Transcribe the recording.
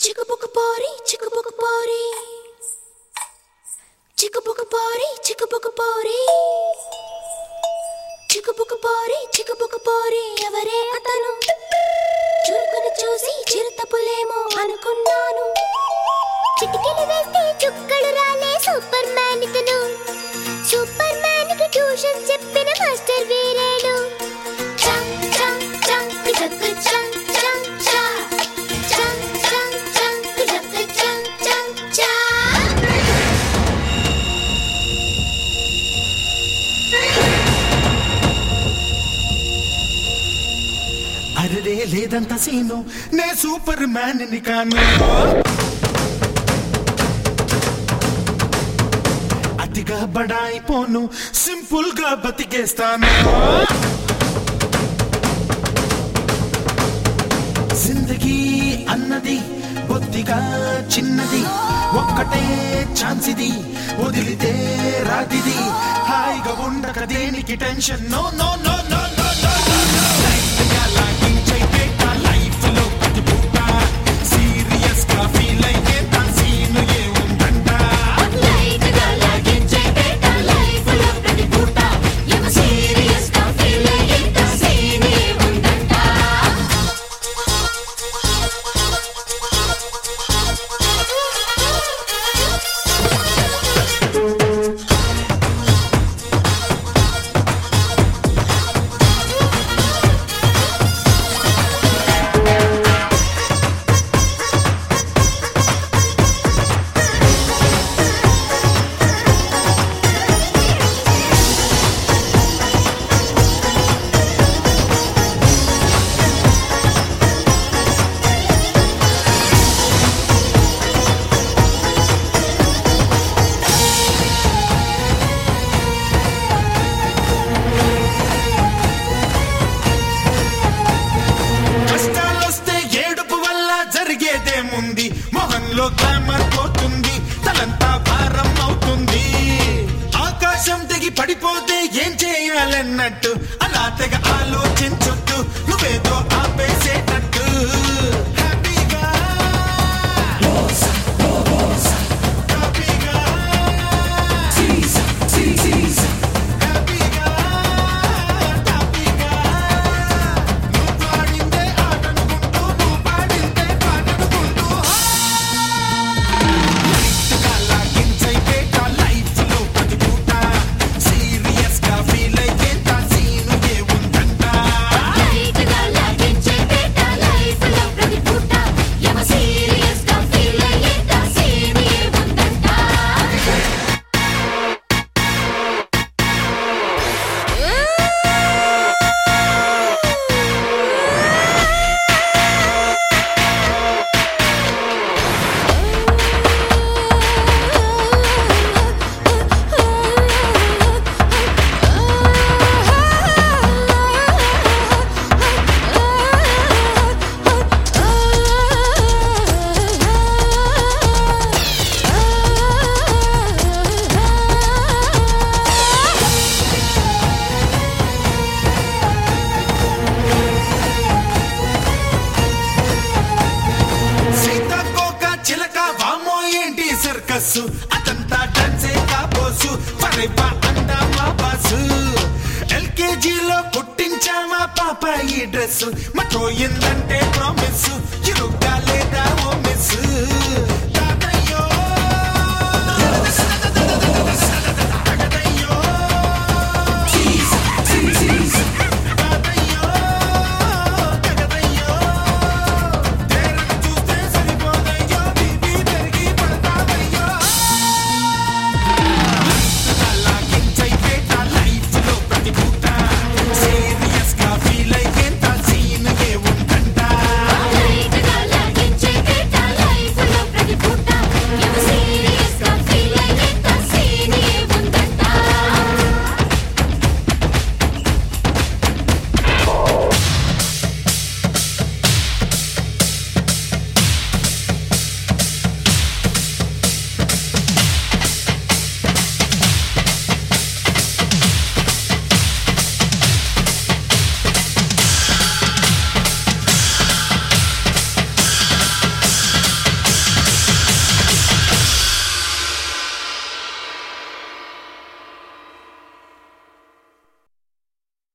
Chick-a-book party, chick-a-book party. Chick-a-book party, chick-a-book party. Chick-a-book party, chick-a-book party. ఎవరే అతను చురుకును చూసి చిరుతపులేమో అనుకున్నాను. చిటికెలు వేస్తే చుక్కలు రాలే సూపర్ మ్యాన్ ఇతను. సూపర్ మ్యాన్ కి ట్యూషన్ చెప్పిన మాస్టర్ వీరేను. చంగ్ చంగ్ చంగ్ జక్ చంగ్ చంగ్ చా. చంగ్ చంగ్ చంగ్ జక్ చంగ్ చంగ్ చా. అరే లేదంత సీను నే సూపర్ మ్యాన్ ని కాను. అతిగా బడాయిపోను సింపుల్ గా బతికేస్తాను. జిందగీ అన్నది బొత్తిగా చిన్నది, ఒక్కటే ఛాన్స్ ఇది, వదిలితే రాతిది. హాయిగా ఉండక దేనికి tension, no no no no no no. జరిగేదేముంది, మొహంలో గ్లామర్ పోతుంది, తలంతా భారం అవుతుంది. ఆకాశం దిగి పడిపోతే ఏం చేయాలన్నట్టు అలా తెగ ఆలోచించొద్దు, నువ్వేదో ఆపేసేటట్టు. హ్యాపీగా హ్యాపీగా హ్యాపీగా హ్యాపీగా నువ్వు పాడిందే ఆటనుకుంటూ, నువ్వు పాడిందే పాటనుకుంటూ. లైట్గా లాగించైపేట లైఫ్ లో ప్రతి పూట, సీరియస్ గా ఫీల్ అయ్యేంత సీను ఏ ఉందంట. లైట్గా లాగించైపేట లైఫ్ లో ప్రతి పూట, యమ సీరియస్ గా ఫీల్ అయ్యేంత సీన్ ఏ ఉందంట. సీతాకోక చిలక వామో ఏంటి సర్కస్, అదంతా డాన్సే కాబోసు, పరేపా అందా మా బాసు. ఎల్కేజీలో కుట్టించామా పాప ఈ డ్రెస్, మటోయిందంటే ప్రామిస్,